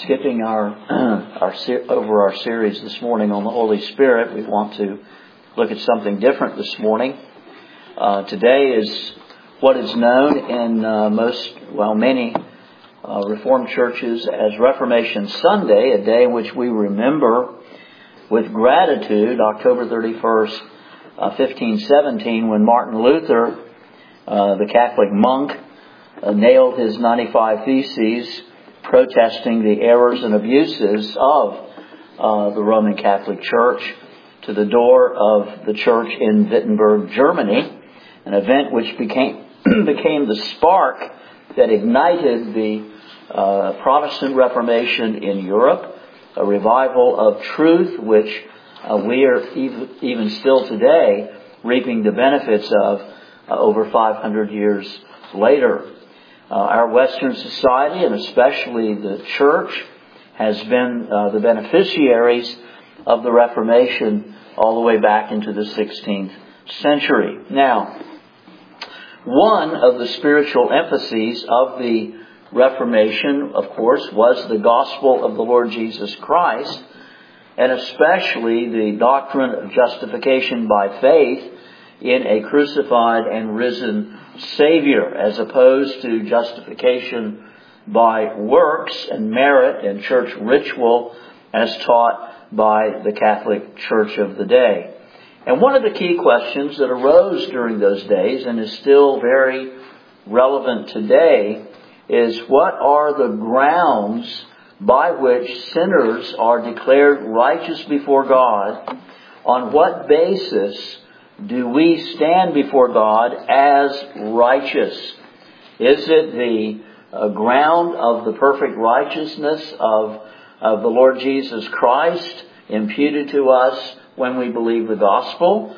skipping over our series this morning on the Holy Spirit. We want to look at something different this morning. Today is what is known in many Reformed churches as Reformation Sunday, a day in which we remember with gratitude October 31st, 1517, when Martin Luther, the Catholic monk, nailed his 95 Theses protesting the errors and abuses of the Roman Catholic Church to the door of the church in Wittenberg, Germany, an event which became the spark that ignited the Protestant Reformation in Europe, a revival of truth which we are even still today reaping the benefits of over 500 years later. Our Western society, and especially the church, has been the beneficiaries of the Reformation all the way back into the 16th century. Now, one of the spiritual emphases of the Reformation, of course, was the gospel of the Lord Jesus Christ, and especially the doctrine of justification by faith in a crucified and risen Savior, as opposed to justification by works and merit and church ritual as taught by the Catholic Church of the day. And one of the key questions that arose during those days and is still very relevant today is, what are the grounds by which sinners are declared righteous before God? On what basis do we stand before God as righteous? Is it the ground of the perfect righteousness of the Lord Jesus Christ imputed to us when we believe the gospel?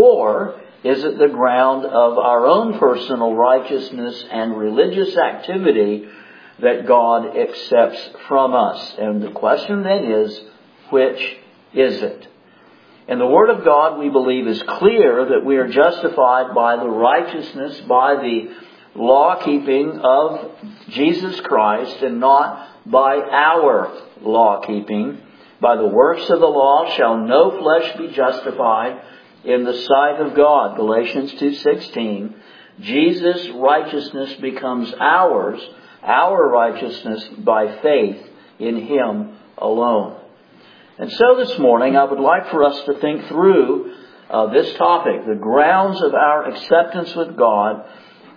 Or is it the ground of our own personal righteousness and religious activity that God accepts from us? And the question then is, which is it? And the Word of God, we believe, is clear that we are justified by the righteousness, by the law-keeping of Jesus Christ, and not by our law-keeping. By the works of the law shall no flesh be justified in the sight of God. Galatians 2:16. Jesus' righteousness becomes ours, our righteousness by faith in Him alone. And so this morning I would like for us to think through this topic, the grounds of our acceptance with God,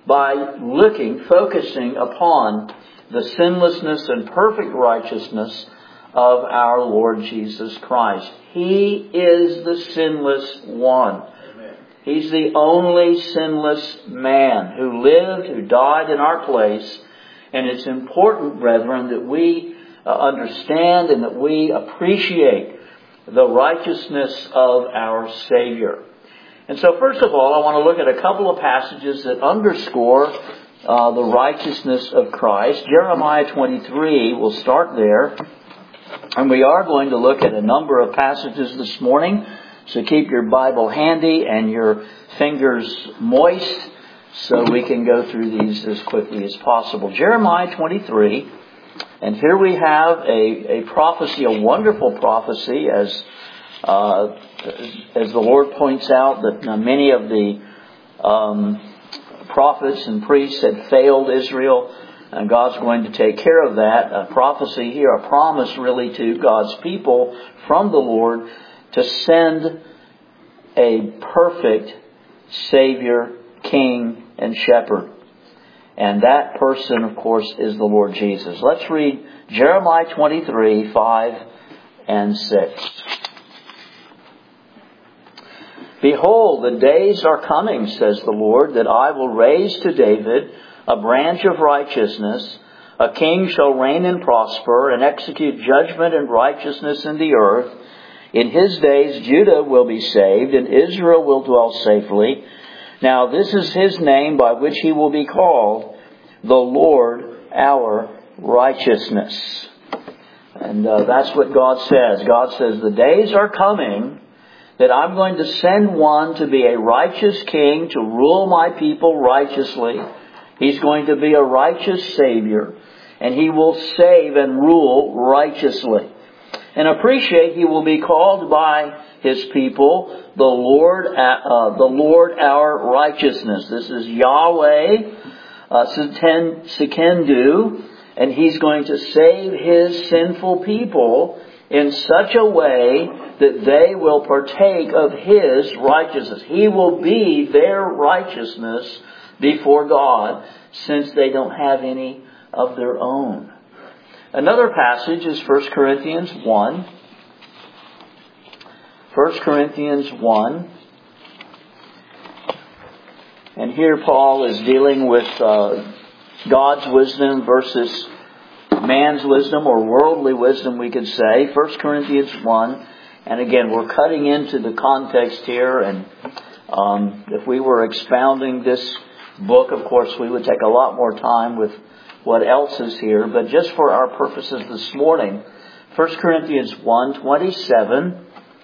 by focusing upon the sinlessness and perfect righteousness of our Lord Jesus Christ. He is the sinless one. Amen. He's the only sinless man who lived, who died in our place. And it's important, brethren, that we understand and that we appreciate the righteousness of our Savior. And so first of all, I want to look at a couple of passages that underscore the righteousness of Christ. Jeremiah 23, we'll start there. And we are going to look at a number of passages this morning, so keep your Bible handy and your fingers moist so we can go through these as quickly as possible. Jeremiah 23, and here we have a prophecy, a wonderful prophecy, as the Lord points out that many of the prophets and priests had failed Israel. And God's going to take care of that. A prophecy here, a promise really to God's people from the Lord to send a perfect Savior, King, and Shepherd. And that person, of course, is the Lord Jesus. Let's read Jeremiah 23, 5 and 6. Behold, the days are coming, says the Lord, that I will raise to David a branch of righteousness. A king shall reign and prosper and execute judgment and righteousness in the earth. In his days Judah will be saved and Israel will dwell safely. Now this is his name by which he will be called, the Lord our righteousness. And that's what God says. God says, the days are coming that I'm going to send one to be a righteous king, to rule my people righteously. He's going to be a righteous Savior. and He will save and rule righteously. And appreciate He will be called by His people the Lord our righteousness. This is Yahweh Tsidkenu, and He's going to save His sinful people in such a way that they will partake of His righteousness. He will be their righteousness before God, since they don't have any of their own. Another passage is 1 Corinthians 1. 1 Corinthians 1. And here Paul is dealing with God's wisdom versus man's wisdom, or worldly wisdom, we could say. 1 Corinthians 1. And again, we're cutting into the context here. And if we were expounding this book, of course, we would take a lot more time with what else is here. But just for our purposes this morning, 1 Corinthians 1:27.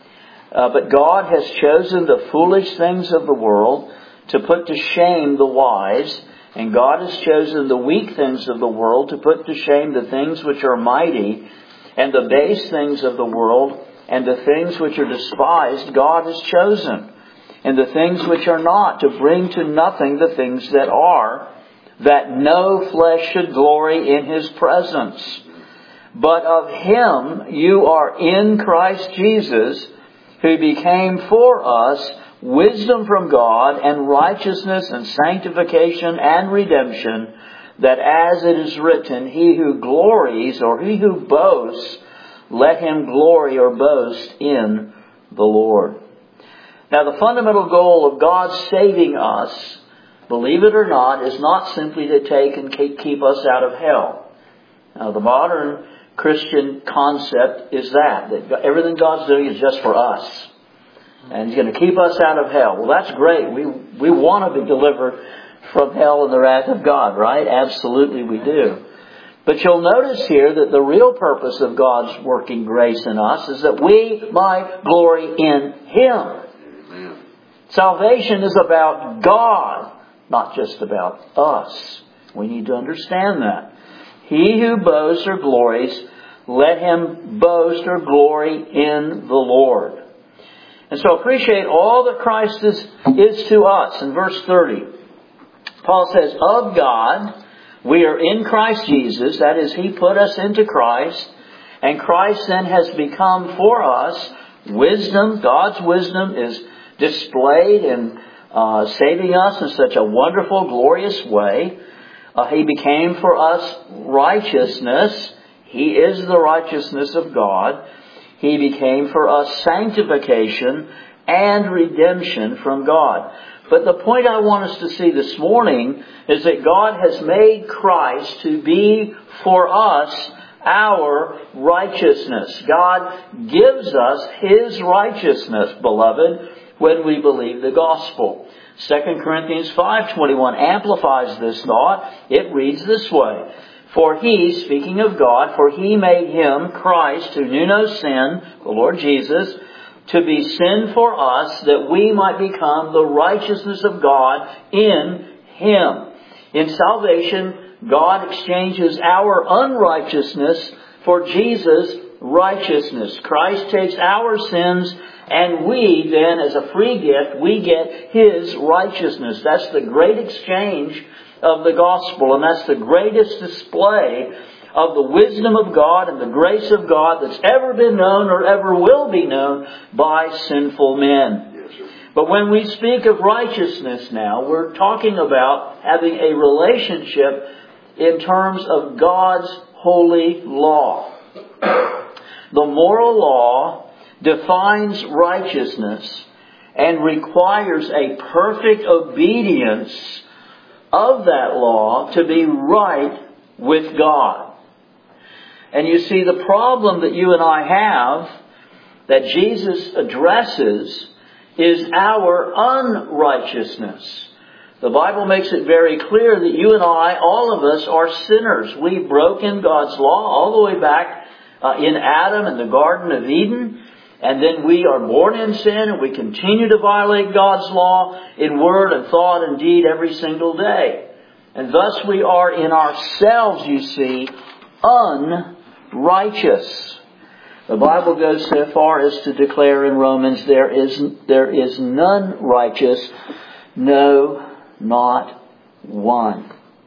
But God has chosen the foolish things of the world to put to shame the wise, and God has chosen the weak things of the world to put to shame the things which are mighty, and the base things of the world, and the things which are despised God has chosen, and the things which are not, to bring to nothing the things that are, that no flesh should glory in His presence. But of Him you are in Christ Jesus, who became for us wisdom from God, and righteousness, and sanctification, and redemption, that as it is written, He who glories, or he who boasts, let him glory or boast in the Lord. Now, the fundamental goal of God saving us, believe it or not, is not simply to take and keep us out of hell. Now, the modern Christian concept is that everything God's doing is just for us. And He's going to keep us out of hell. Well, that's great. We want to be delivered from hell and the wrath of God, right? Absolutely we do. But you'll notice here that the real purpose of God's working grace in us is that we might glory in Him. Amen. Salvation is about God, not just about us. We need to understand that. He who boasts or glories, let him boast or glory in the Lord. And so appreciate all that Christ is to us. In verse 30, Paul says, of God, we are in Christ Jesus. That is, He put us into Christ. And Christ then has become for us wisdom. God's wisdom is displayed in saving us in such a wonderful, glorious way. He became for us righteousness. He is the righteousness of God. He became for us sanctification and redemption from God. But the point I want us to see this morning is that God has made Christ to be for us our righteousness. God gives us His righteousness, beloved, when we believe the gospel. 2 Corinthians 5:21 amplifies this thought. It reads this way. For He, speaking of God, for He made Him, Christ, who knew no sin, the Lord Jesus, to be sin for us, that we might become the righteousness of God in Him. In salvation, God exchanges our unrighteousness for Jesus' righteousness. Christ takes our sins, and we then, as a free gift, we get His righteousness. That's the great exchange of the gospel, and that's the greatest display of the wisdom of God and the grace of God that's ever been known or ever will be known by sinful men. But when we speak of righteousness now, we're talking about having a relationship in terms of God's holy law. The moral law defines righteousness and requires a perfect obedience of that law to be right with God. And you see, the problem that you and I have, that Jesus addresses, is our unrighteousness. The Bible makes it very clear that you and I, all of us, are sinners. We've broken God's law all the way back in Adam in the Garden of Eden. And then we are born in sin, and we continue to violate God's law in word and thought and deed every single day. And thus we are in ourselves, you see, unrighteous. The Bible goes so far as to declare in Romans, there is none righteous, no, not one.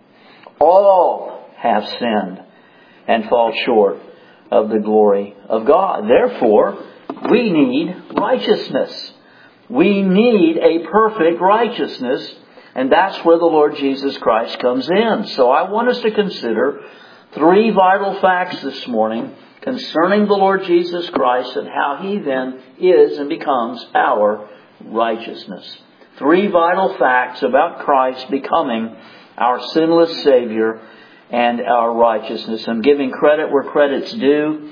All have sinned and fall short of the glory of God. Therefore, we need righteousness. We need a perfect righteousness, and that's where the Lord Jesus Christ comes in. So I want us to consider 3 vital facts this morning concerning the Lord Jesus Christ and how He then is and becomes our righteousness. 3 vital facts about Christ becoming our sinless Savior and our righteousness. I'm giving credit where credit's due.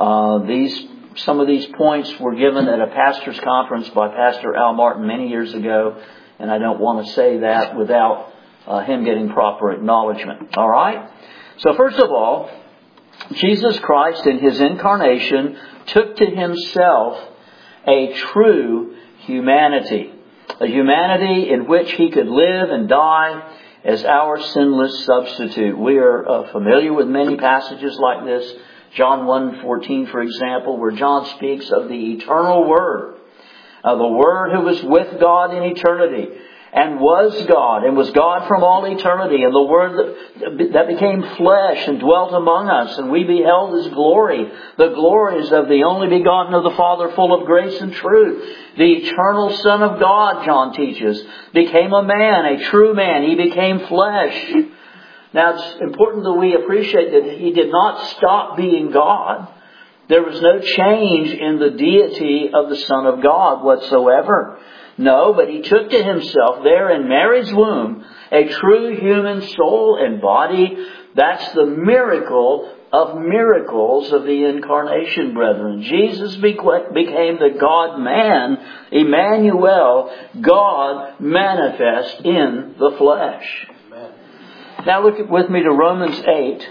Some of these points were given at a pastor's conference by Pastor Al Martin many years ago, and I don't want to say that without him getting proper acknowledgement. All right? So first of all, Jesus Christ in His incarnation took to Himself a true humanity. A humanity in which He could live and die as our sinless substitute. We are familiar with many passages like this. John 1:14, for example, where John speaks of the eternal Word. The Word who was with God in eternity and was God from all eternity. And the Word that became flesh and dwelt among us. And we beheld His glory. The glories of the only begotten of the Father, full of grace and truth. The eternal Son of God, John teaches, became a man, a true man. He became flesh. Now it's important that we appreciate that He did not stop being God. There was no change in the deity of the Son of God whatsoever. No, but He took to Himself there in Mary's womb a true human soul and body. That's the miracle of miracles of the incarnation, brethren. Jesus became the God-man, Emmanuel, God manifest in the flesh. Amen. Now look with me to Romans 8.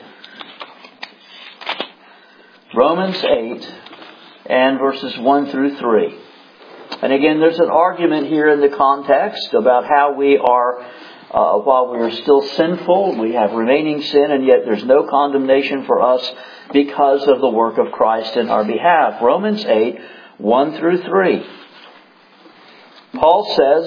Romans 8 and verses 1 through 3. And again, there's an argument here in the context about how we are, while we are still sinful, we have remaining sin, and yet there's no condemnation for us because of the work of Christ in our behalf. Romans 8, 1 through 3. Paul says,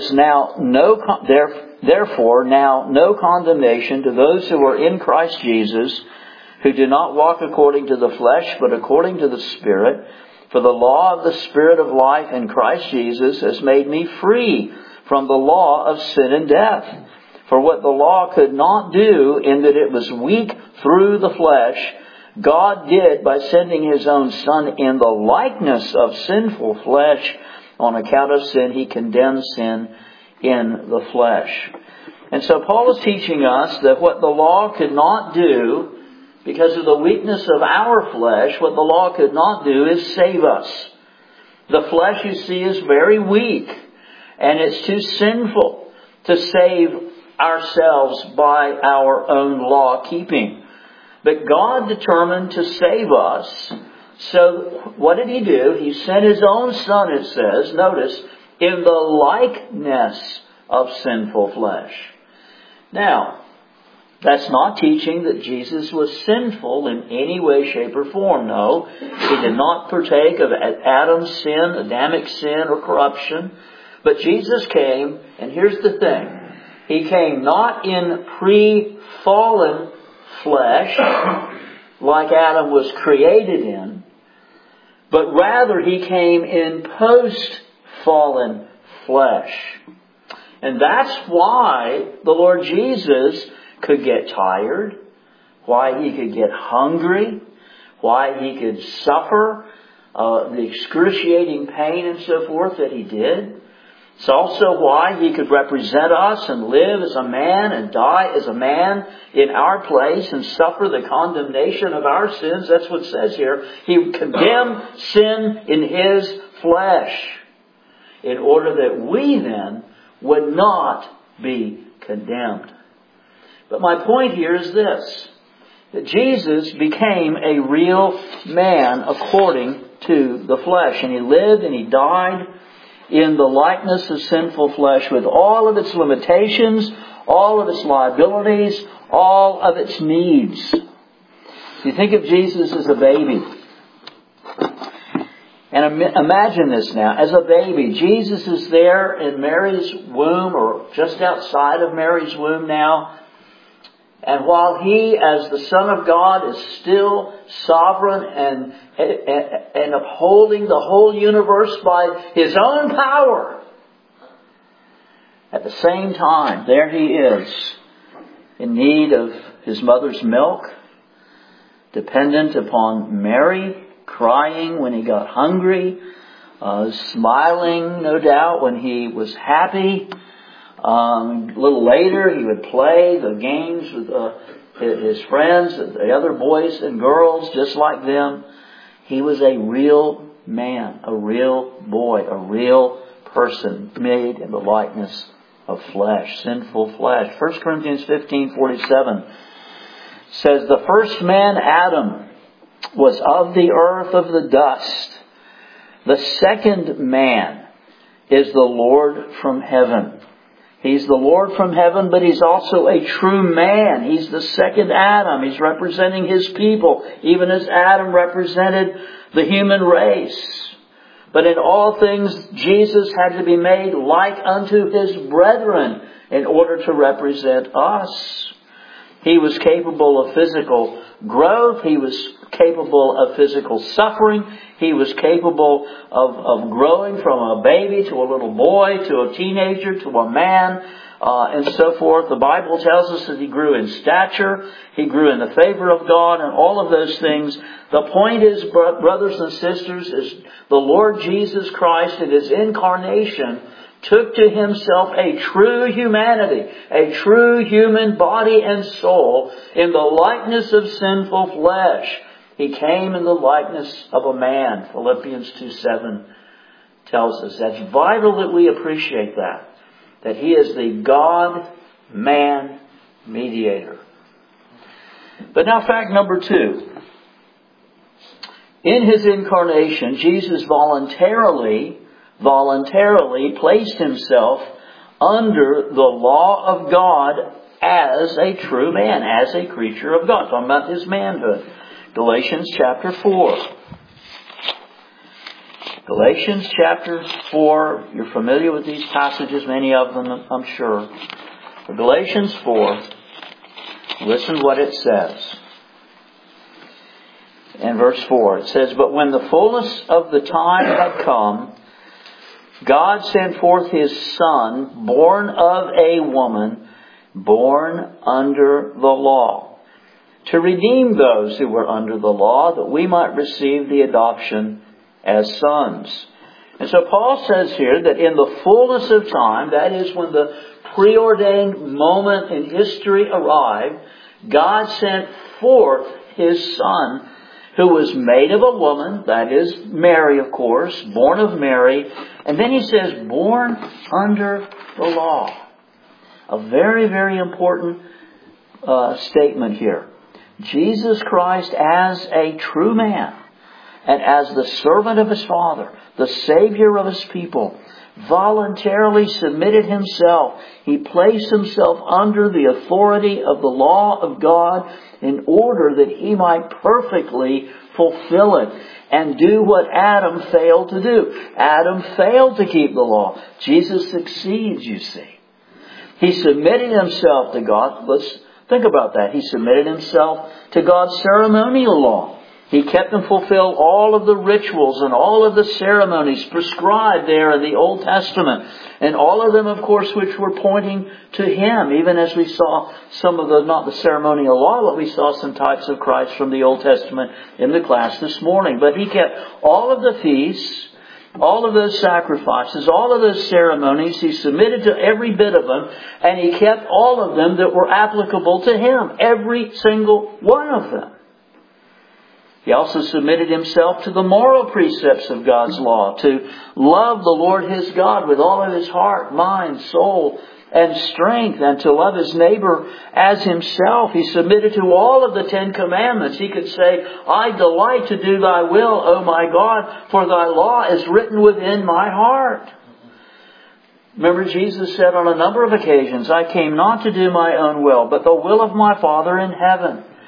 therefore now no condemnation to those who are in Christ Jesus, who do not walk according to the flesh, but according to the Spirit. For the law of the Spirit of life in Christ Jesus has made me free from the law of sin and death. For what the law could not do, in that it was weak through the flesh, God did by sending His own Son in the likeness of sinful flesh. On account of sin, He condemned sin in the flesh. And so Paul is teaching us that what the law could not do, because of the weakness of our flesh, what the law could not do is save us. The flesh, you see, is very weak, and it's too sinful to save ourselves by our own law keeping. But God determined to save us. So what did He do? He sent His own Son, it says, notice, in the likeness of sinful flesh. Now, that's not teaching that Jesus was sinful in any way, shape, or form. No, He did not partake of Adam's sin, Adamic sin, or corruption. But Jesus came, and here's the thing. He came not in pre-fallen flesh, like Adam was created in, but rather He came in post-fallen flesh. And that's why the Lord Jesus could get tired, why He could get hungry, why He could suffer the excruciating pain and so forth that He did. It's also why He could represent us and live as a man and die as a man in our place and suffer the condemnation of our sins. That's what it says here. He condemned sin in His flesh in order that we then would not be condemned. But my point here is this, that Jesus became a real man according to the flesh. And He lived and He died in the likeness of sinful flesh with all of its limitations, all of its liabilities, all of its needs. You think of Jesus as a baby. And imagine this now. As a baby, Jesus is there in Mary's womb, or just outside of Mary's womb now. And while He, as the Son of God, is still sovereign and upholding the whole universe by His own power, at the same time, there He is, in need of His mother's milk, dependent upon Mary, crying when He got hungry, smiling, no doubt, when He was happy. A little later, He would play the games with His friends, the other boys and girls, just like them. He was a real man, a real boy, a real person, made in the likeness of flesh, sinful flesh. 1 Corinthians 15:47 says, "The first man, Adam, was of the earth, of the dust. The second man is the Lord from heaven." He's the Lord from heaven, but He's also a true man. He's the second Adam. He's representing His people, even as Adam represented the human race. But in all things, Jesus had to be made like unto His brethren in order to represent us. He was capable of physical growth. He was capable of physical suffering. He was capable of growing from a baby to a little boy, to a teenager, to a man, and so forth. The Bible tells us that He grew in stature. He grew in the favor of God and all of those things. The point is, brothers and sisters, is the Lord Jesus Christ in His incarnation took to Himself a true humanity, a true human body and soul in the likeness of sinful flesh. He came in the likeness of a man. Philippians 2:7 tells us. That's vital that we appreciate that He is the God-man mediator. But now fact number 2. In His incarnation, Jesus voluntarily placed Himself under the law of God as a true man, as a creature of God. Talking about His manhood. Galatians chapter 4. Galatians chapter 4. You're familiar with these passages, many of them, I'm sure. But Galatians 4, listen what it says. In verse 4, it says, "But when the fullness of the time had come, God sent forth His Son, born of a woman, born under the law, to redeem those who were under the law, that we might receive the adoption as sons." And so Paul says here that in the fullness of time, that is when the preordained moment in history arrived, God sent forth His Son, who was made of a woman, that is Mary, of course, born of Mary. And then he says, born under the law. A very, very important statement here. Jesus Christ as a true man and as the servant of His Father, the Savior of His people, voluntarily submitted Himself. He placed Himself under the authority of the law of God in order that He might perfectly fulfill it and do what Adam failed to do. Adam failed to keep the law. Jesus succeeds, you see. He submitted Himself to God. Let's think about that. He submitted Himself to God's ceremonial law. He kept and fulfilled all of the rituals and all of the ceremonies prescribed there in the Old Testament. And all of them, of course, which were pointing to Him. Even as we saw some of the, not the ceremonial law, but we saw some types of Christ from the Old Testament in the class this morning. But He kept all of the feasts, all of those sacrifices, all of those ceremonies. He submitted to every bit of them. And He kept all of them that were applicable to Him. Every single one of them. He also submitted Himself to the moral precepts of God's law, to love the Lord His God with all of His heart, mind, soul, and strength, and to love His neighbor as Himself. He submitted to all of the 10 Commandments. He could say, "I delight to do Thy will, O my God, for Thy law is written within my heart." Remember, Jesus said on a number of occasions, "I came not to do my own will, but the will of my Father in heaven."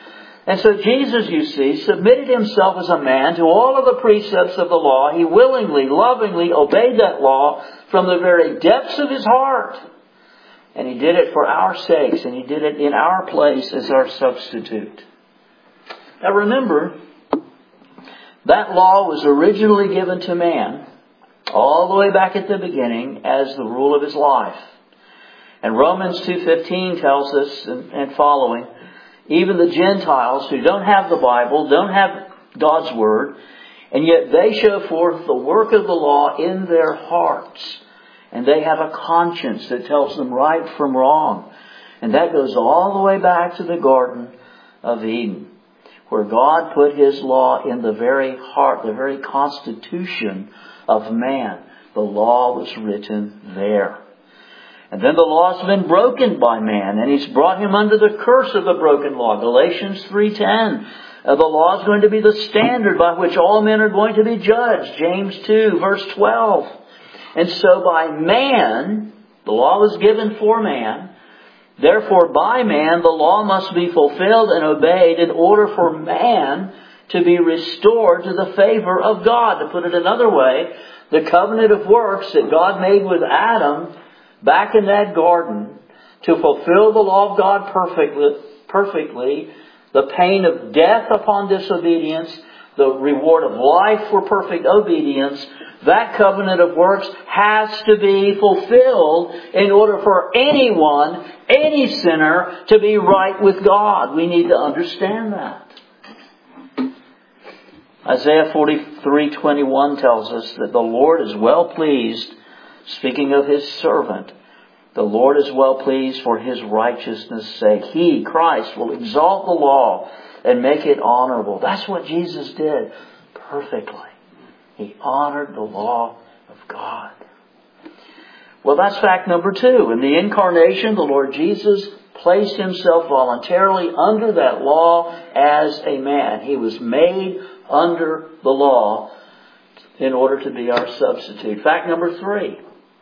And so Jesus, you see, submitted himself as a man to all of the precepts of the law. He willingly, lovingly obeyed that law from the very depths of his heart. And he did it for our sakes, and he did it in our place as our substitute. Now remember, that law was originally given to man all the way back at the beginning as the rule of his life. And Romans 2:15 tells us, and following, even the Gentiles who don't have the Bible, don't have God's Word, and yet they show forth the work of the law in their hearts. And they have a conscience that tells them right from wrong. And that goes all the way back to the Garden of Eden, where God put His law in the very heart, the very constitution of man. The law was written there. And then the law's been broken by man, and He's brought him under the curse of the broken law. Galatians 3:10. The law is going to be the standard by which all men are going to be judged. James 2, verse 12. And so by man, the law was given for man. Therefore by man, the law must be fulfilled and obeyed in order for man to be restored to the favor of God. To put it another way, the covenant of works that God made with Adam back in that garden to fulfill the law of God perfectly, the pain of death upon disobedience, the reward of life for perfect obedience, that covenant of works has to be fulfilled in order for anyone, any sinner, to be right with God. We need to understand that. Isaiah 43:21 tells us that the Lord is well pleased, speaking of His servant, the Lord is well pleased for His righteousness' sake. He, Christ, will exalt the law and make it honorable. That's what Jesus did perfectly. He honored the law of God. Well, that's fact number 2. In the incarnation, the Lord Jesus placed Himself voluntarily under that law as a man. He was made under the law in order to be our substitute. Fact number 3.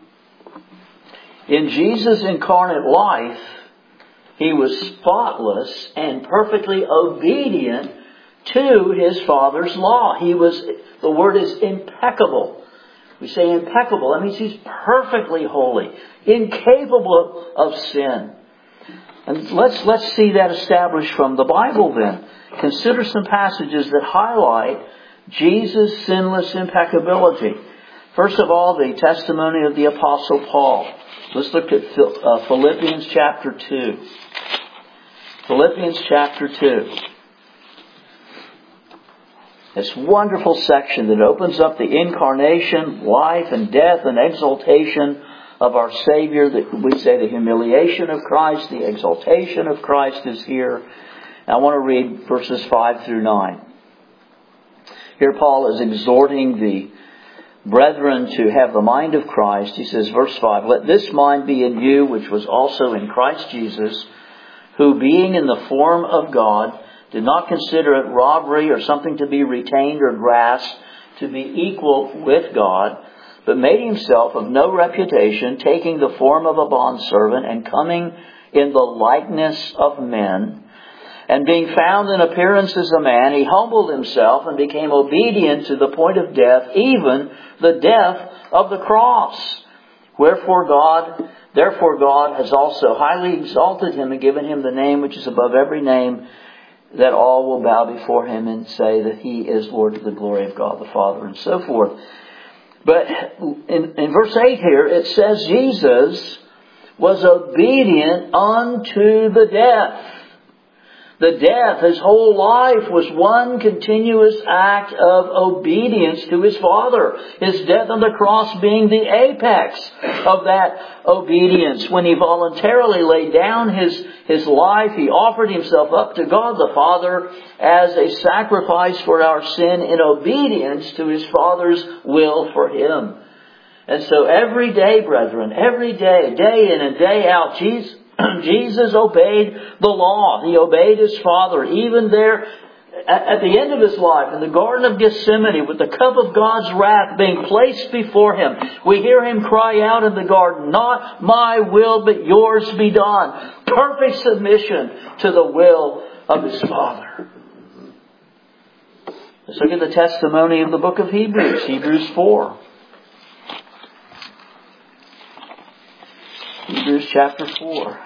In Jesus' incarnate life, He was spotless and perfectly obedient to His Father's law. The word is impeccable. We say impeccable. That means He's perfectly holy, incapable of sin. And let's see that established from the Bible then. Consider some passages that highlight Jesus' sinless impeccability. First of all, the testimony of the Apostle Paul. Let's look at Philippians chapter 2. Philippians chapter 2. This wonderful section that opens up the incarnation, life and death and exaltation of our Savior. That we say the humiliation of Christ, the exaltation of Christ is here. I want to read verses 5 through 9. Here Paul is exhorting the brethren to have the mind of Christ. He says, verse 5, "Let this mind be in you, which was also in Christ Jesus, who being in the form of God, did not consider it robbery or something to be retained or grasped to be equal with God, but made Himself of no reputation, taking the form of a bondservant and coming in the likeness of men. And being found in appearance as a man, He humbled Himself and became obedient to the point of death, even the death of the cross. Therefore God has also highly exalted Him and given Him the name which is above every name, that all will bow before Him and say that He is Lord to the glory of God the Father," and so forth. But in verse 8 here, it says Jesus was obedient unto the death. The death, His whole life, was one continuous act of obedience to His Father. His death on the cross being the apex of that obedience. When He voluntarily laid down His life, He offered Himself up to God the Father as a sacrifice for our sin in obedience to His Father's will for Him. And so every day, brethren, every day, day in and day out, Jesus obeyed the law. He obeyed His Father. Even there, at the end of His life, in the Garden of Gethsemane, with the cup of God's wrath being placed before Him, we hear Him cry out in the garden, "Not my will, but yours be done." Perfect submission to the will of His Father. Let's look at the testimony of the book of Hebrews. Hebrews 4. Hebrews chapter 4.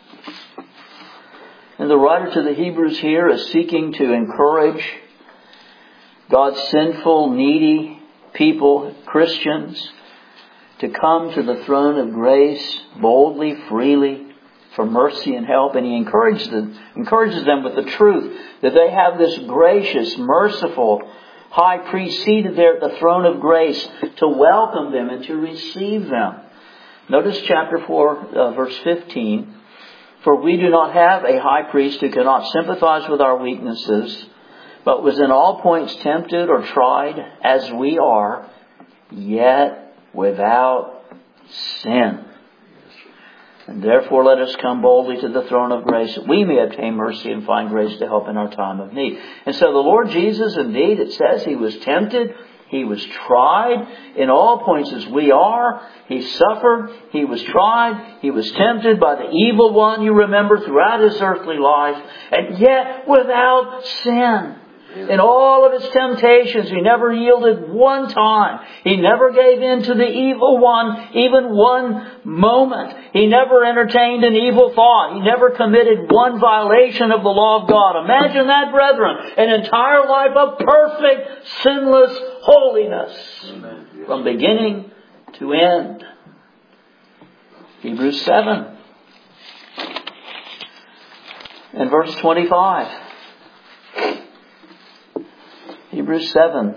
And the writer to the Hebrews here is seeking to encourage God's sinful, needy people, Christians, to come to the throne of grace boldly, freely, for mercy and help. And he encourages them with the truth that they have this gracious, merciful high priest seated there at the throne of grace to welcome them and to receive them. Notice chapter 4, verse 15. For we do not have a high priest who cannot sympathize with our weaknesses, but was in all points tempted or tried as we are, yet without sin. And therefore let us come boldly to the throne of grace, that we may obtain mercy and find grace to help in our time of need. And so the Lord Jesus, indeed, it says He was tempted, He was tried in all points as we are. He suffered, He was tried, He was tempted by the evil one, you remember, throughout His earthly life, and yet without sin. In all of His temptations, He never yielded one time. He never gave in to the evil one, even one moment. He never entertained an evil thought. He never committed one violation of the law of God. Imagine that, brethren. An entire life of perfect, sinless holiness. Amen. From beginning to end. Hebrews 7 and verse 25. Hebrews 7.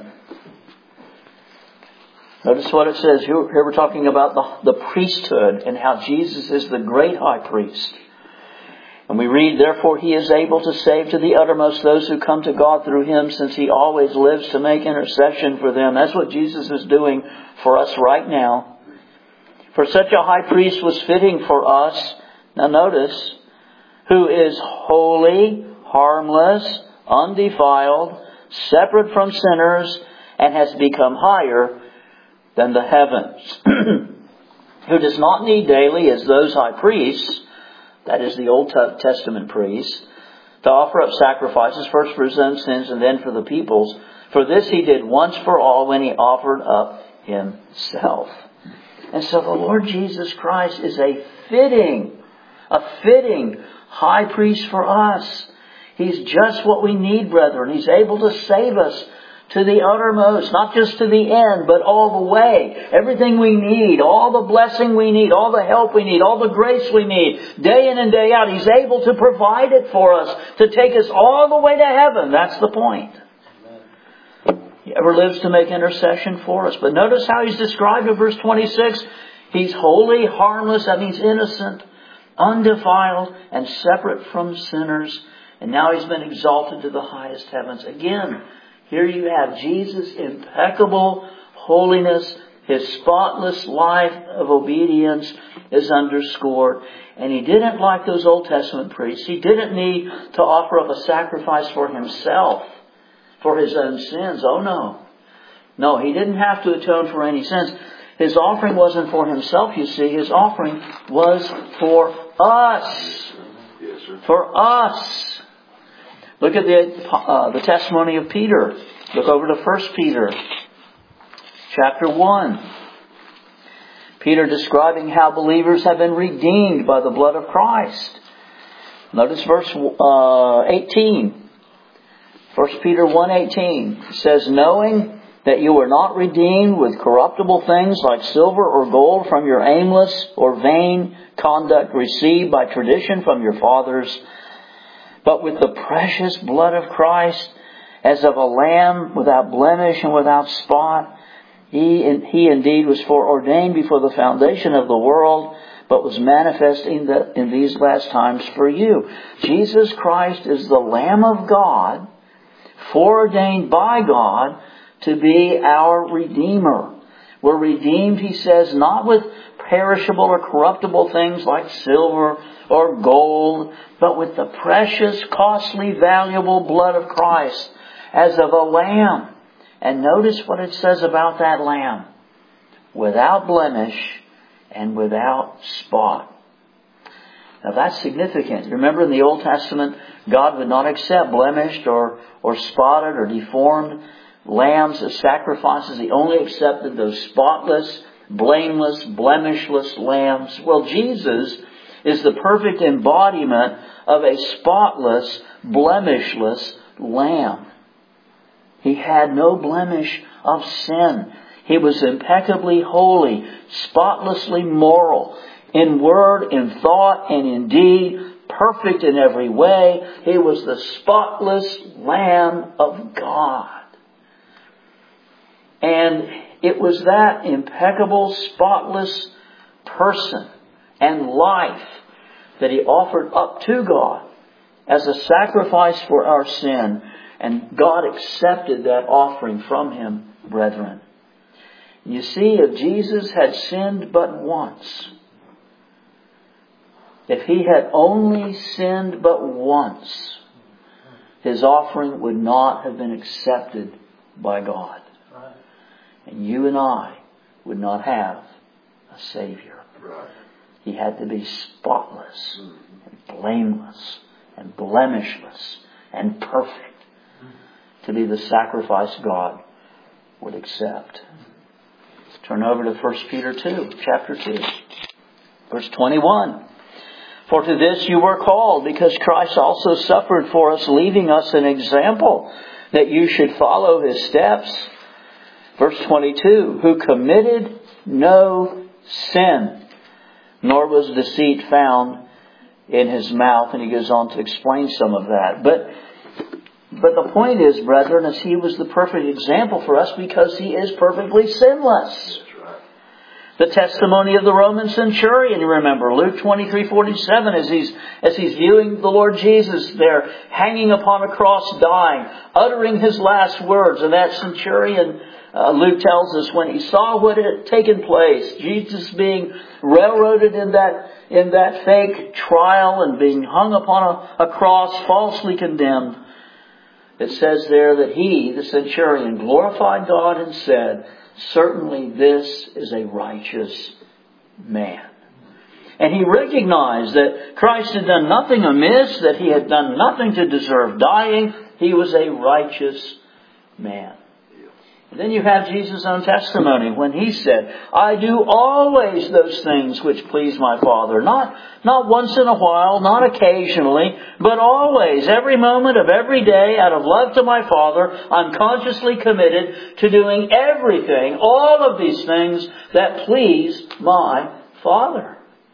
Notice what it says. Here we're talking about the priesthood and how Jesus is the great high priest. And we read, therefore He is able to save to the uttermost those who come to God through Him, since He always lives to make intercession for them. That's what Jesus is doing for us right now. For such a high priest was fitting for us. Now notice, who is holy, harmless, undefiled, separate from sinners, and has become higher than the heavens. Who does not need daily, as those high priests, that is the Old Testament priests, to offer up sacrifices, first for His own sins and then for the people's. For this He did once for all when He offered up Himself. And so the Lord Jesus Christ is a fitting high priest for us. He's just what we need, brethren. He's able to save us to the uttermost, not just to the end, but all the way. Everything we need, all the blessing we need, all the help we need, all the grace we need, day in and day out. He's able to provide it for us, to take us all the way to heaven. That's the point. He ever lives to make intercession for us. But notice how He's described in verse 26. He's holy, harmless, that means innocent, undefiled, and separate from sinners. And now He's been exalted to the highest heavens. Again, here you have Jesus' impeccable holiness. His spotless life of obedience is underscored. And He didn't, like those Old Testament priests, He didn't need to offer up a sacrifice for Himself, for His own sins. Oh no. No, He didn't have to atone for any sins. His offering wasn't for Himself, you see. His offering was for us. Yes, sir. For us. Look at the testimony of Peter. Look over to 1 Peter chapter 1. Peter describing how believers have been redeemed by the blood of Christ. Notice verse 18. 1 Peter 1:18 says, knowing that you were not redeemed with corruptible things like silver or gold from your aimless or vain conduct received by tradition from your fathers, but with the precious blood of Christ, as of a lamb without blemish and without spot. He indeed was foreordained before the foundation of the world, but was manifest in these last times for you. Jesus Christ is the Lamb of God, foreordained by God to be our Redeemer. We're redeemed, he says, not with perishable or corruptible things like silver or gold, but with the precious, costly, valuable blood of Christ, as of a lamb. And notice what it says about that lamb. Without blemish and without spot. Now that's significant. You remember in the Old Testament, God would not accept blemished or spotted or deformed lambs as sacrifices. He only accepted those spotless, blameless, blemishless lambs. Well, Jesus is the perfect embodiment of a spotless, blemishless lamb. He had no blemish of sin. He was impeccably holy, spotlessly moral, in word, in thought, and in deed, perfect in every way. He was the spotless Lamb of God. And it was that impeccable, spotless person and life that He offered up to God as a sacrifice for our sin. And God accepted that offering from Him, brethren. You see, if Jesus had sinned but once, if He had only sinned but once, His offering would not have been accepted by God. And you and I would not have a Savior. He had to be spotless and blameless and blemishless and perfect to be the sacrifice God would accept. Let's turn over to 1 Peter 2, chapter 2, verse 21. For to this you were called, because Christ also suffered for us, leaving us an example that you should follow His steps. Verse 22, who committed no sin, nor was deceit found in His mouth. And he goes on to explain some of that. But the point is, brethren, is He was the perfect example for us because He is perfectly sinless. The testimony of the Roman centurion, you remember, Luke 23:47, as he's viewing the Lord Jesus there, hanging upon a cross, dying, uttering His last words. And that centurion, Luke tells us, when he saw what had taken place, Jesus being railroaded in that fake trial and being hung upon a cross, falsely condemned, it says there that he, the centurion, glorified God and said, certainly this is a righteous man. And he recognized that Christ had done nothing amiss, that He had done nothing to deserve dying. He was a righteous man. And then you have Jesus' own testimony when He said, I do always those things which please my Father. Not once in a while, not occasionally, but always, every moment of every day, out of love to my Father, I'm consciously committed to doing everything, all of these things that please my Father.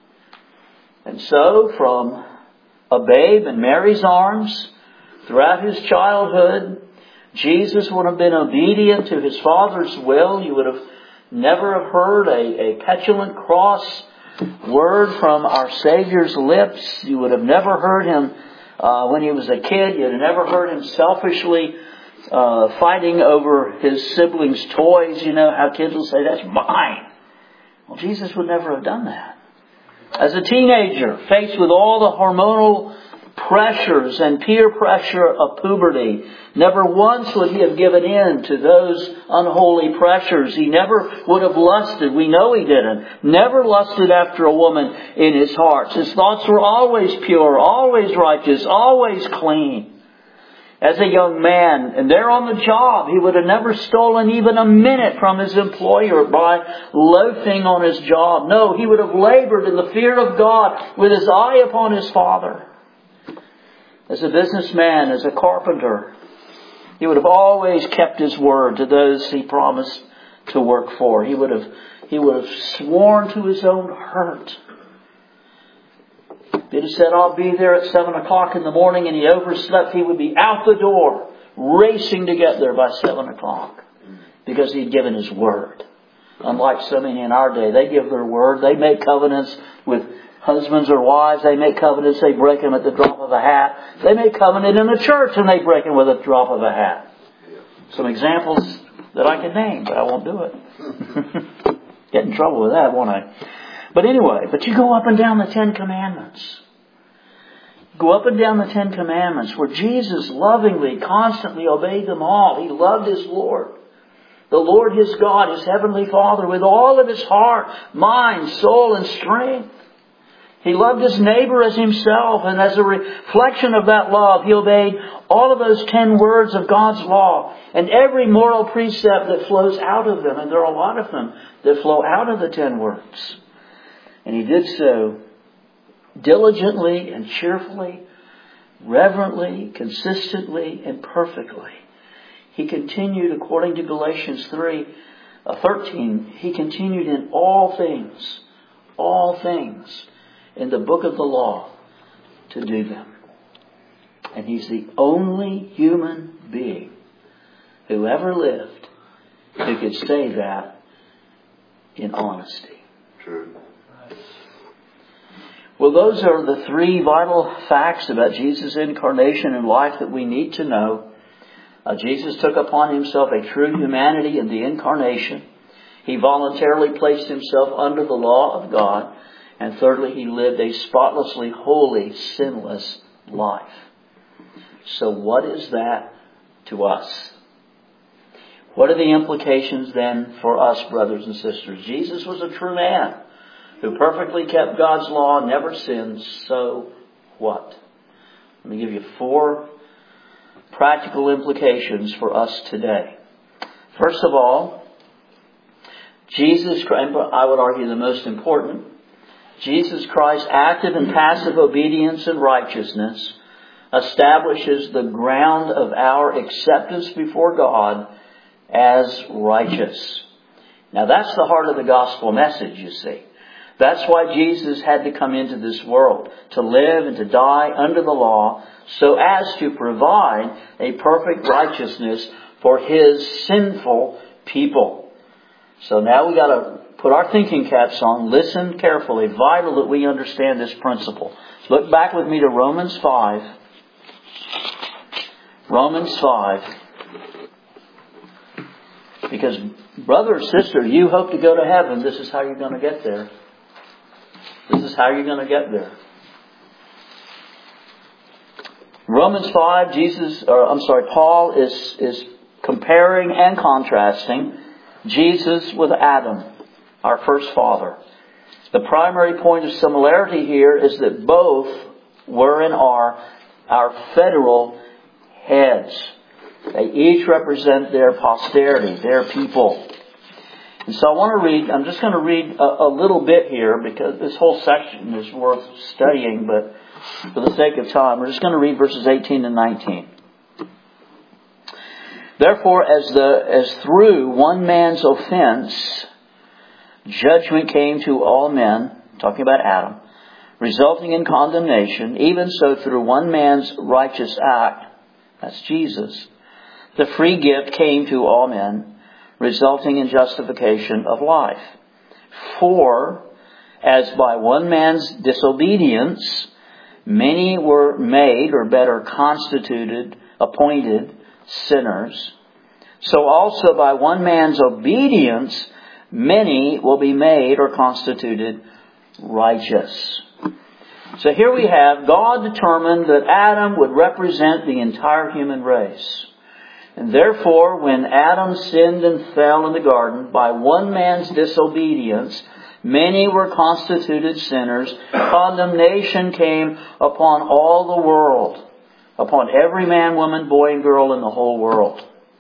And so, from a babe in Mary's arms, throughout His childhood, Jesus would have been obedient to His Father's will. You would have never have heard a petulant, cross word from our Savior's lips. You would have never heard Him when He was a kid. You'd have never heard Him selfishly fighting over His siblings' toys. You know how kids will say, that's mine. Well, Jesus would never have done that. As a teenager, faced with all the hormonal pressures and peer pressure of puberty, never once would He have given in to those unholy pressures. He never would have lusted. We know He didn't. Never lusted after a woman in His heart. His thoughts were always pure, always righteous, always clean. As a young man, and there on the job, He would have never stolen even a minute from His employer by loafing on His job. No, He would have labored in the fear of God with His eye upon His Father. As a businessman, as a carpenter, He would have always kept His word to those He promised to work for. He would have sworn to His own hurt. If He'd have said, I'll be there at 7 o'clock in the morning, and He overslept, He would be out the door, racing to get there by 7 o'clock. Because He'd given His word. Unlike so many in our day, they give their word. They make covenants with husbands or wives. They make covenants, they break them at the drop of a hat. They make covenant in the church and they break them with a drop of a hat. Some examples that I can name, but I won't do it. Get in trouble with that, won't I? But anyway, you go up and down the Ten Commandments. Go up and down the Ten Commandments where Jesus lovingly, constantly obeyed them all. He loved His Lord. The Lord His God, His Heavenly Father, with all of His heart, mind, soul, and strength. He loved his neighbor as himself, and as a reflection of that love, he obeyed all of those 10 words of God's law and every moral precept that flows out of them. And there are a lot of them that flow out of the 10 words. And he did so diligently and cheerfully, reverently, consistently, and perfectly. He continued, according to Galatians 3:13, he continued in all things, in the book of the law to do them. And he's the only human being who ever lived who could say that in honesty. True. Well, those are the 3 vital facts about Jesus' incarnation and life that we need to know. Jesus took upon himself a true humanity in the incarnation. He voluntarily placed himself under the law of God. And thirdly, he lived a spotlessly holy, sinless life. So what is that to us? What are the implications then for us, brothers and sisters? Jesus was a true man who perfectly kept God's law, never sinned. So what? Let me give you 4 practical implications for us today. First of all, Jesus Christ, I would argue the most important, Jesus Christ's active and passive obedience and righteousness establishes the ground of our acceptance before God as righteous. Now that's the heart of the gospel message, you see. That's why Jesus had to come into this world, to live and to die under the law, so as to provide a perfect righteousness for His sinful people. So now we got to put our thinking caps on, listen carefully, vital that we understand this principle. Look back with me to Romans 5. Romans 5. Because brother or sister, you hope to go to heaven, this is how you're going to get there. This is how you're going to get there. Romans 5, Paul is comparing and contrasting Jesus with Adam, our first father. The primary point of similarity here is that both were and are our federal heads. They each represent their posterity, their people. And so I'm just going to read a little bit here because this whole section is worth studying, but for the sake of time, we're just going to read verses 18 and 19. Therefore, as through one man's offense, judgment came to all men, talking about Adam, resulting in condemnation, even so through one man's righteous act, that's Jesus, the free gift came to all men, resulting in justification of life. For, as by one man's disobedience, many were made, or better constituted, appointed sinners, so also by one man's obedience, many will be made or constituted righteous. So here we have, God determined that Adam would represent the entire human race. And therefore, when Adam sinned and fell in the garden, by one man's disobedience, many were constituted sinners. Condemnation came upon all the world, upon every man, woman, boy, and girl in the whole world.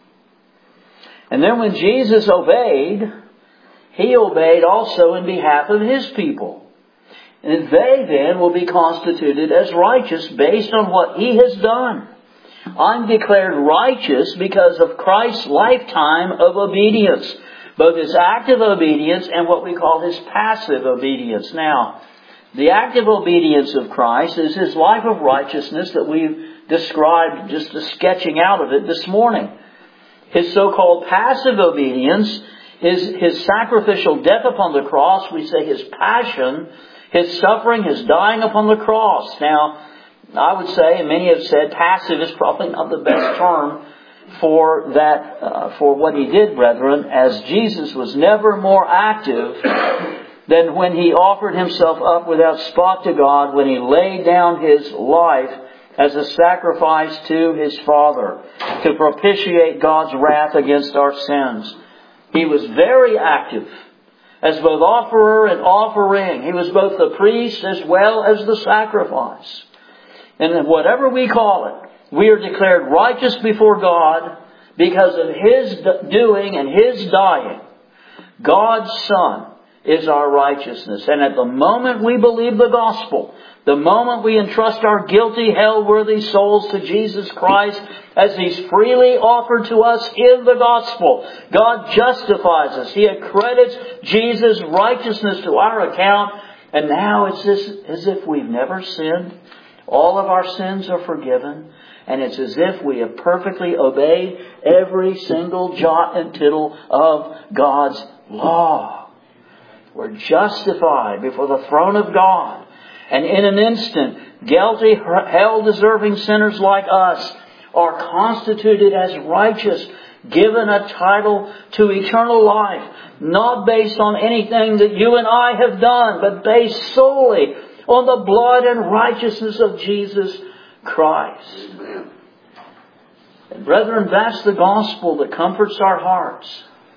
And then when Jesus obeyed, He obeyed also in behalf of His people. And they then will be constituted as righteous based on what He has done. I'm declared righteous because of Christ's lifetime of obedience. Both His active obedience and what we call His passive obedience. Now, the active obedience of Christ is His life of righteousness that we've described, just a sketching out of it this morning. His so-called passive obedience is His sacrificial death upon the cross. We say His passion, His suffering, His dying upon the cross. Now, I would say, and many have said, passive is probably not the best term for that, for what He did, brethren, as Jesus was never more active than when He offered Himself up without spot to God, when He laid down His life as a sacrifice to His Father to propitiate God's wrath against our sins. He was very active as both offerer and offering. He was both the priest as well as the sacrifice. And whatever we call it, we are declared righteous before God because of His doing and His dying. God's Son is our righteousness. And at the moment we believe the gospel, the moment we entrust our guilty, hell-worthy souls to Jesus Christ as He's freely offered to us in the gospel, God justifies us. He accredits Jesus' righteousness to our account. And now it's as if we've never sinned. All of our sins are forgiven. And it's as if we have perfectly obeyed every single jot and tittle of God's law. We're justified before the throne of God. And in an instant, guilty, hell-deserving sinners like us are constituted as righteous, given a title to eternal life, not based on anything that you and I have done, but based solely on the blood and righteousness of Jesus Christ. Amen. And brethren, that's the gospel that comforts our hearts.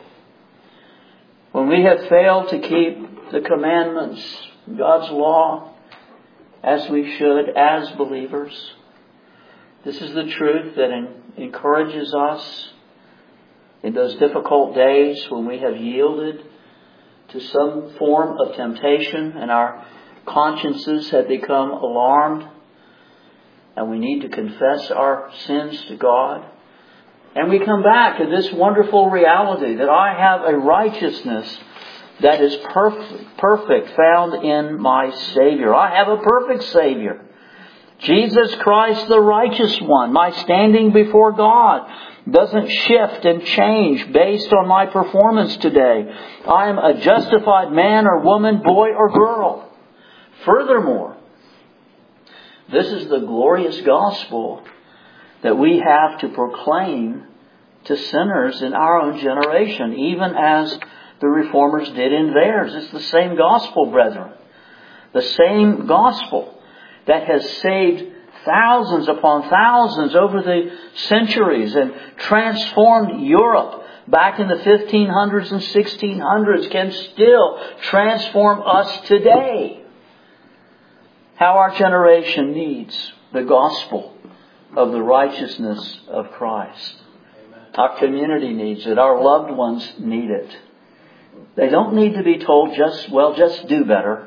When we have failed to keep the commandments, God's law, as we should as believers, this is the truth that encourages us in those difficult days when we have yielded to some form of temptation and our consciences have become alarmed and we need to confess our sins to God. And we come back to this wonderful reality that I have a righteousness that is perfect found in my Savior. I have a perfect Savior. Jesus Christ, the righteous one. My standing before God doesn't shift and change based on my performance today. I am a justified man or woman, boy or girl. Furthermore, this is the glorious gospel that we have to proclaim to sinners in our own generation, even as the Reformers did in theirs. It's the same gospel, brethren. The same gospel that has saved thousands upon thousands over the centuries and transformed Europe back in the 1500s and 1600s can still transform us today. How our generation needs the gospel of the righteousness of Christ. Our community needs it. Our loved ones need it. They don't need to be told just do better.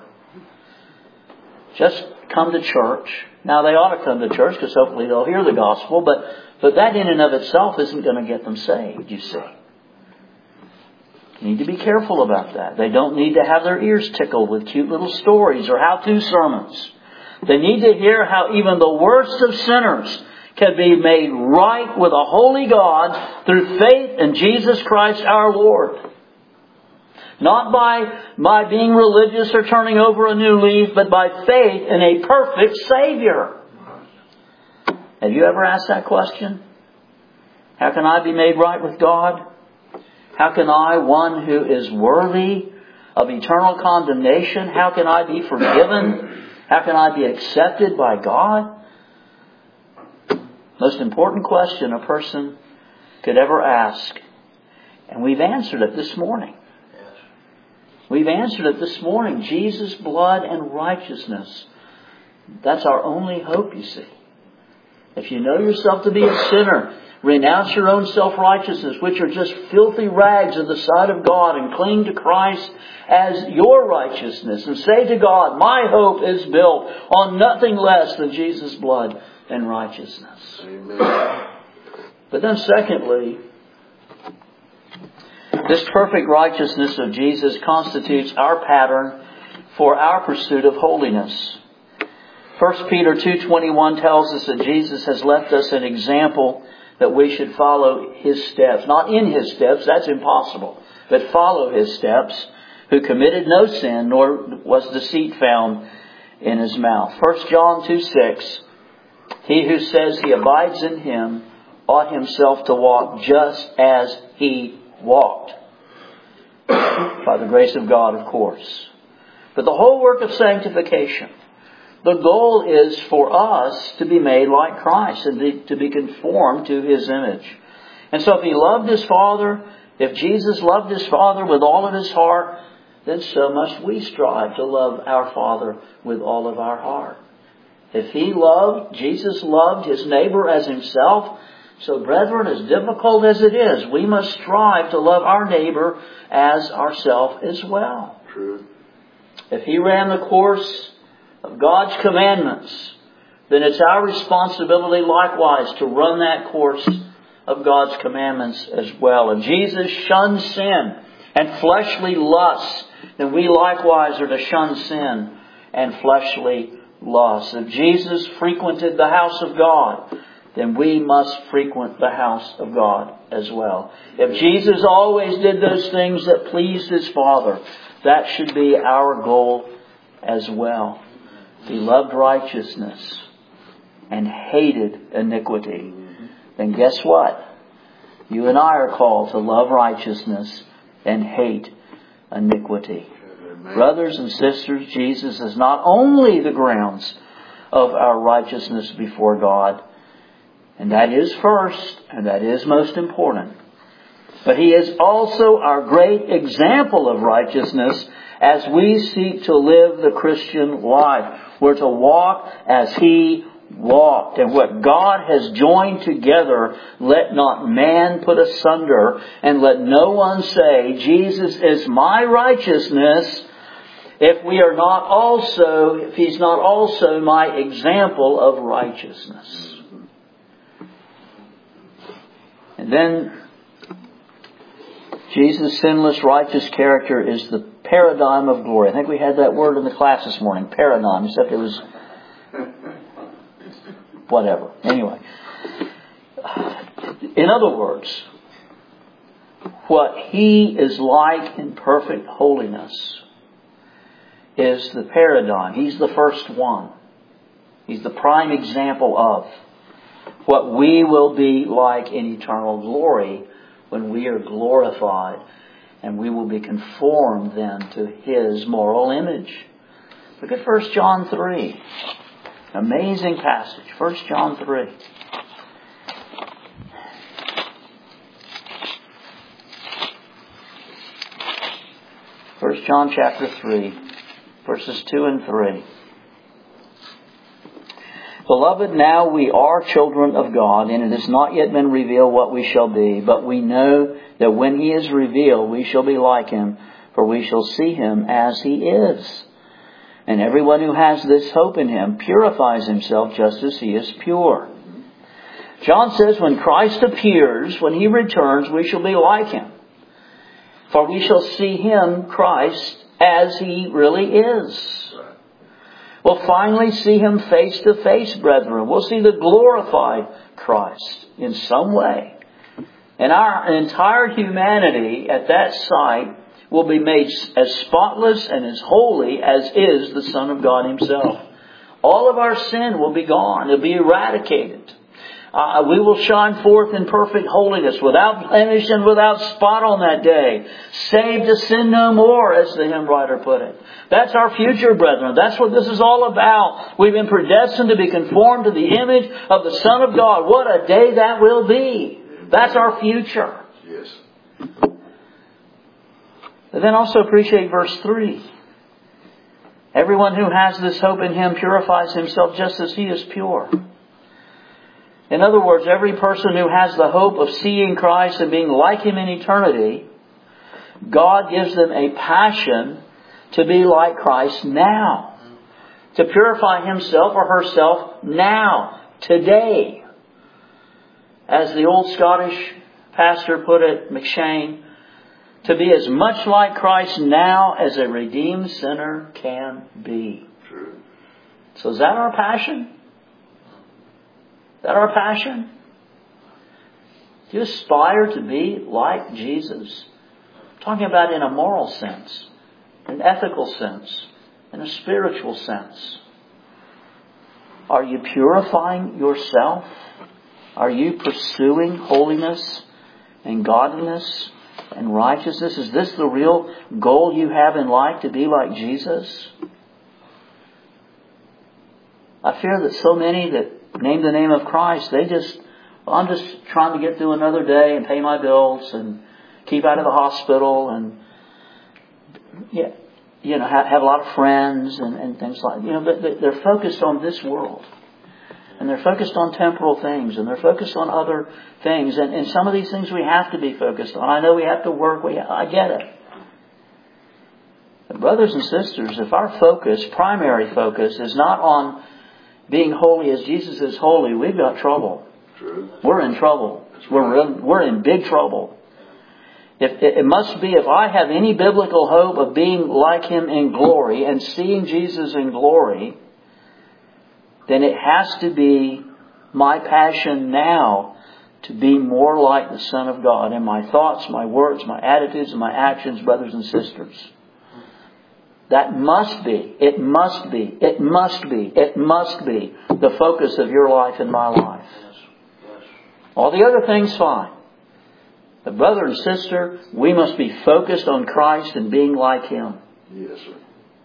Just come to church. Now they ought to come to church because hopefully they'll hear the gospel, but that in and of itself isn't going to get them saved, you see. You need to be careful about that. They don't need to have their ears tickled with cute little stories or how-to sermons. They need to hear how even the worst of sinners can be made right with a holy God through faith in Jesus Christ our Lord. Not by being religious or turning over a new leaf, but by faith in a perfect Savior. Have you ever asked that question? How can I be made right with God? How can I, one who is worthy of eternal condemnation, how can I be forgiven? How can I be accepted by God? Most important question a person could ever ask. And we've answered it this morning. We've answered it this morning. Jesus' blood and righteousness. That's our only hope, you see. If you know yourself to be a sinner, renounce your own self-righteousness, which are just filthy rags in the sight of God, and cling to Christ as your righteousness. And say to God, my hope is built on nothing less than Jesus' blood and righteousness. Amen. But then secondly, this perfect righteousness of Jesus constitutes our pattern for our pursuit of holiness. 1 Peter 2:21 tells us that Jesus has left us an example that we should follow His steps. Not in His steps, that's impossible, but follow His steps, who committed no sin, nor was deceit found in His mouth. 1 John 2:6, he who says he abides in Him ought himself to walk just as He walked. By the grace of God, of course. But the whole work of sanctification, the goal is for us to be made like Christ and to be conformed to His image. And so if He loved His Father, if Jesus loved His Father with all of His heart, then so must we strive to love our Father with all of our heart. If Jesus loved His neighbor as Himself, so brethren, as difficult as it is, we must strive to love our neighbor as ourself as well. True. If He ran the course of God's commandments, then it's our responsibility likewise to run that course of God's commandments as well. If Jesus shunned sin and fleshly lusts, then we likewise are to shun sin and fleshly lusts. If Jesus frequented the house of God, then we must frequent the house of God as well. If Jesus always did those things that pleased His Father, that should be our goal as well. He loved righteousness and hated iniquity. Then guess what? You and I are called to love righteousness and hate iniquity. Amen. Brothers and sisters, Jesus is not only the grounds of our righteousness before God, and that is first, and that is most important, but He is also our great example of righteousness as we seek to live the Christian life. We're to walk as He walked. And what God has joined together, let not man put asunder. And let no one say, Jesus is my righteousness, if He's not also my example of righteousness. And then Jesus' sinless, righteous character is the paradigm of glory. I think we had that word in the class this morning, paradigm, except it was whatever. Anyway. In other words, what He is like in perfect holiness is the paradigm. He's the first one. He's the prime example of what we will be like in eternal glory when we are glorified, and we will be conformed then to His moral image. Look at 1 John 3. Amazing passage. 1 John 3. 1 John chapter 3, verses 2 and 3. Beloved, now we are children of God, and it has not yet been revealed what we shall be. But we know that when He is revealed, we shall be like Him, for we shall see Him as He is. And everyone who has this hope in Him purifies himself just as He is pure. John says when Christ appears, when He returns, we shall be like Him. For we shall see Him, Christ, as He really is. We'll finally see Him face to face, brethren. We'll see the glorified Christ in some way. And our entire humanity at that sight will be made as spotless and as holy as is the Son of God Himself. All of our sin will be gone. It'll be eradicated. We will shine forth in perfect holiness, without blemish and without spot on that day. Saved to sin no more, as the hymn writer put it. That's our future, brethren. That's what this is all about. We've been predestined to be conformed to the image of the Son of God. What a day that will be. That's our future. Yes. But then also appreciate verse 3. Everyone who has this hope in Him purifies himself just as He is pure. In other words, every person who has the hope of seeing Christ and being like Him in eternity, God gives them a passion to be like Christ now. To purify himself or herself now, today. As the old Scottish pastor put it, McShane, to be as much like Christ now as a redeemed sinner can be. True. So is that our passion? Is that our passion? Do you aspire to be like Jesus? I'm talking about in a moral sense, an ethical sense, in a spiritual sense. Are you purifying yourself? Are you pursuing holiness and godliness and righteousness? Is this the real goal you have in life, to be like Jesus? I fear that so many that name the name of Christ, I'm just trying to get through another day and pay my bills and keep out of the hospital and have a lot of friends and things like but they're focused on this world. And they're focused on temporal things. And they're focused on other things. And some of these things we have to be focused on. I know we have to work. I get it. But brothers and sisters, if our primary focus, is not on being holy as Jesus is holy, we've got trouble. True. We're in trouble. We're in big trouble. It must be, if I have any biblical hope of being like Him in glory and seeing Jesus in glory, then it has to be my passion now to be more like the Son of God in my thoughts, my words, my attitudes, and my actions, brothers and sisters. That must be, it must be the focus of your life and my life. All the other things, fine. But brother and sister, we must be focused on Christ and being like Him. Yes, sir.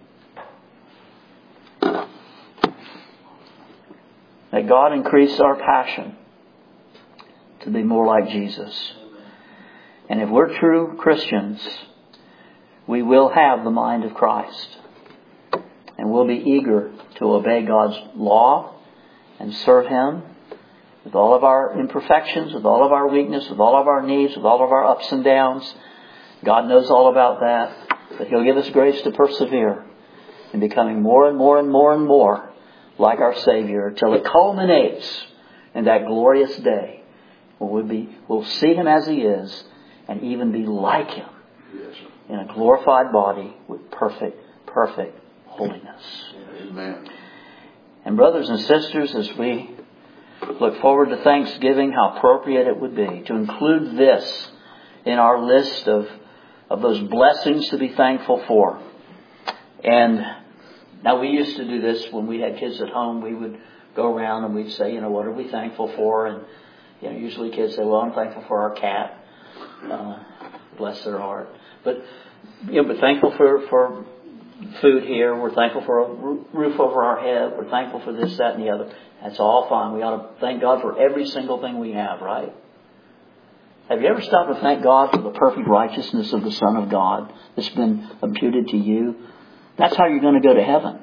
May God increase our passion to be more like Jesus. And if we're true Christians, we will have the mind of Christ. And we'll be eager to obey God's law and serve Him with all of our imperfections, with all of our weakness, with all of our needs, with all of our ups and downs. God knows all about that. But He'll give us grace to persevere in becoming more and more and more and more like our Savior, till it culminates in that glorious day where we'll see Him as He is and even be like Him in a glorified body with perfect holiness. Amen. And brothers and sisters, as we look forward to Thanksgiving, how appropriate it would be to include this in our list of those blessings to be thankful for. And now, we used to do this when we had kids at home. We would go around and we'd say, what are we thankful for? And usually kids say, well, I'm thankful for our cat. Bless their heart. But thankful for food here. We're thankful for a roof over our head. We're thankful for this, that, and the other. That's all fine. We ought to thank God for every single thing we have, right? Have you ever stopped to thank God for the perfect righteousness of the Son of God that's been imputed to you? That's how you're going to go to heaven.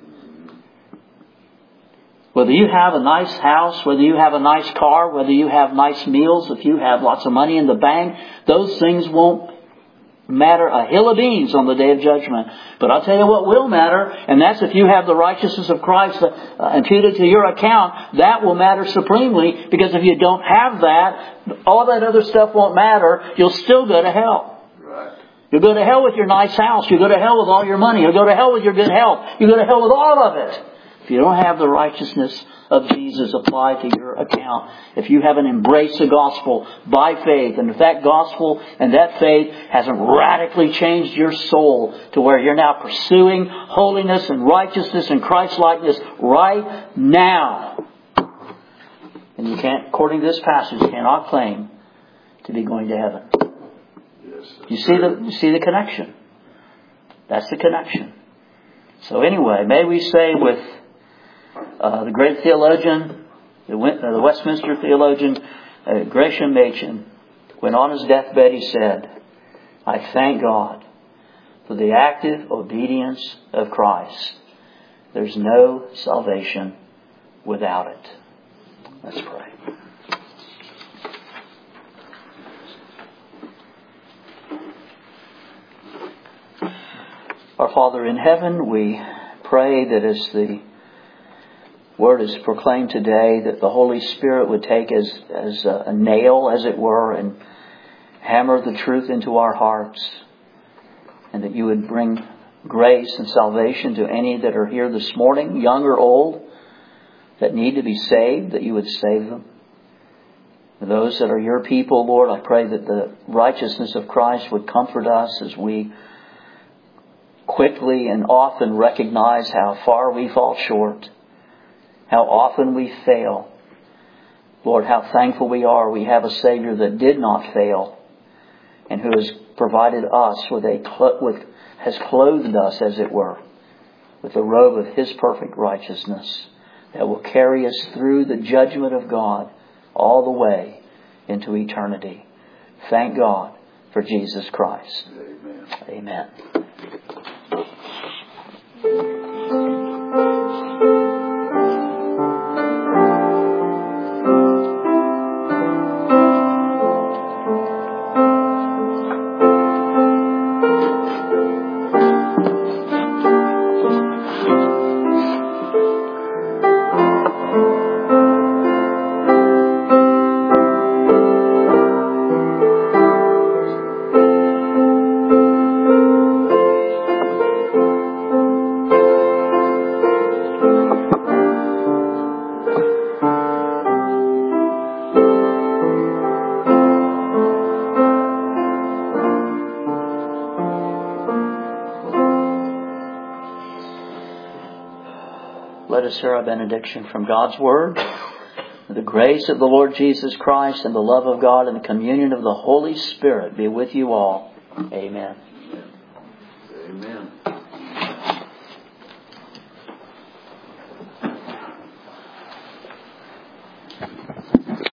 Whether you have a nice house, whether you have a nice car, whether you have nice meals, if you have lots of money in the bank, those things won't matter a hill of beans on the day of judgment. But I'll tell you what will matter, and that's if you have the righteousness of Christ imputed to your account. That will matter supremely, because if you don't have that, all that other stuff won't matter. You'll still go to hell. You'll go to hell with your nice house. You'll go to hell with all your money. You'll go to hell with your good health. You'll go to hell with all of it. If you don't have the righteousness of Jesus applied to your account, if you haven't embraced the gospel by faith, and if that gospel and that faith hasn't radically changed your soul to where you're now pursuing holiness and righteousness and Christ-likeness right now, and you can't, according to this passage, you cannot claim to be going to heaven. You see the connection. That's the connection. So anyway, may we say with the great theologian, the Westminster theologian, Gresham Machen, when on his deathbed he said, I thank God for the active obedience of Christ. There's no salvation without it. Let's pray. Our Father in heaven, we pray that as the Word is proclaimed today, that the Holy Spirit would take as a nail, as it were, and hammer the truth into our hearts, and that you would bring grace and salvation to any that are here this morning, young or old, that need to be saved, that you would save them. For those that are your people, Lord, I pray that the righteousness of Christ would comfort us as we quickly and often recognize how far we fall short, how often we fail. Lord, how thankful we are we have a Savior that did not fail, and who has provided us has clothed us, as it were, with the robe of His perfect righteousness that will carry us through the judgment of God all the way into eternity. Thank God for Jesus Christ. Amen. Amen. Let us hear our benediction from God's Word. The grace of the Lord Jesus Christ and the love of God and the communion of the Holy Spirit be with you all. Amen. Amen.